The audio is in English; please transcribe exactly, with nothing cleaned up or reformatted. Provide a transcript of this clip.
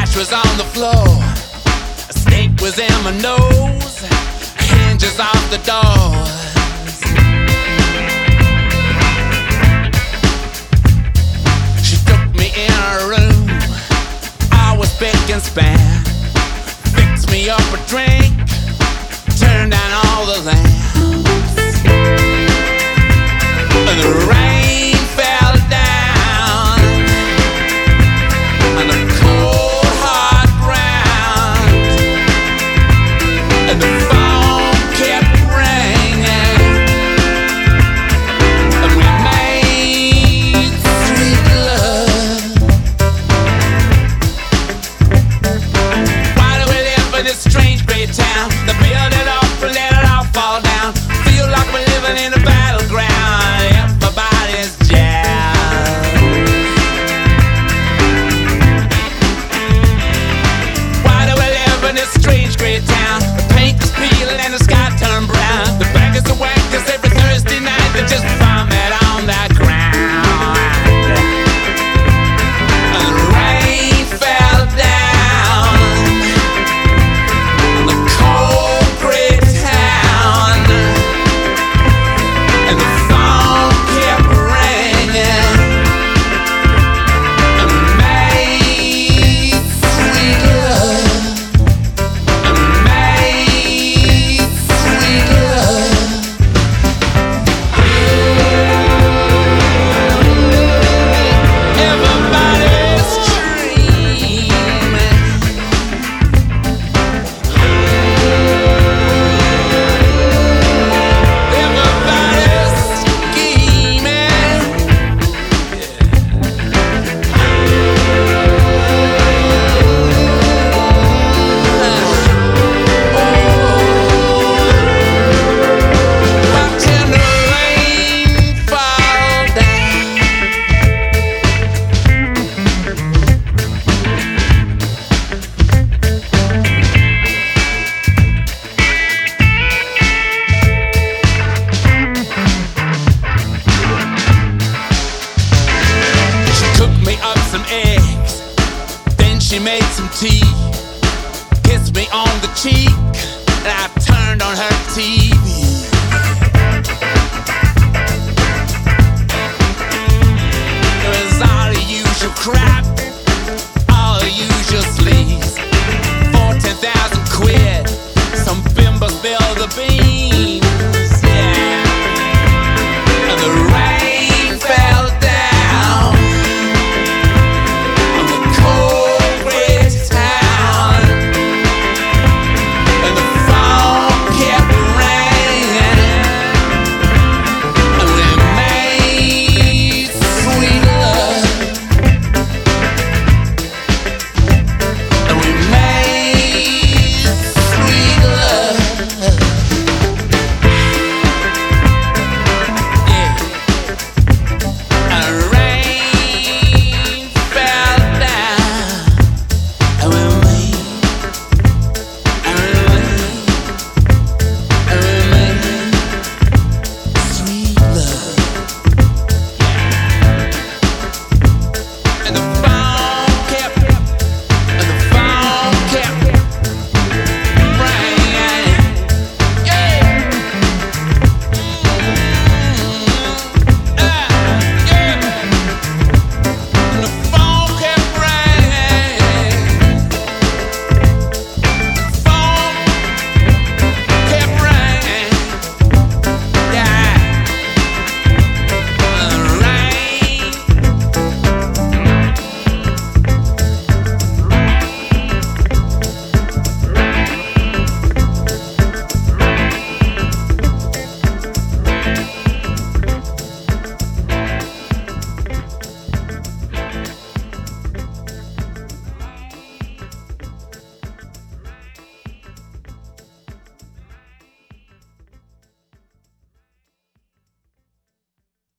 trash was on the floor. A snake was in my nose. Hinges off the doors. She took me in her room. I was big and span. Fixed me up a drink. Turned down all the lamps. And the rain fell down on the cold hard ground. And the phone kept ringing. And we made sweet love. Why do we live in this strange great town? The build it up and let it all fall down. Feel like we're living in a battleground. Everybody's jazzed. Why do we live in this strange great town? The paint is peeling and the sky turned brown. The bankers are wankers every Thursday night. They just vomit on that ground. And the rain fell down on the cold great town. And the phone kept ringing. And we made sweet love. And we made sweet love. Everybody's dreaming. Everybody's scheming. Watching the rain fall down. She cooked me up some eggs, then she made some tea. Kissed me on the cheek, and I turned on her T V. It was all the usual crap, all the usual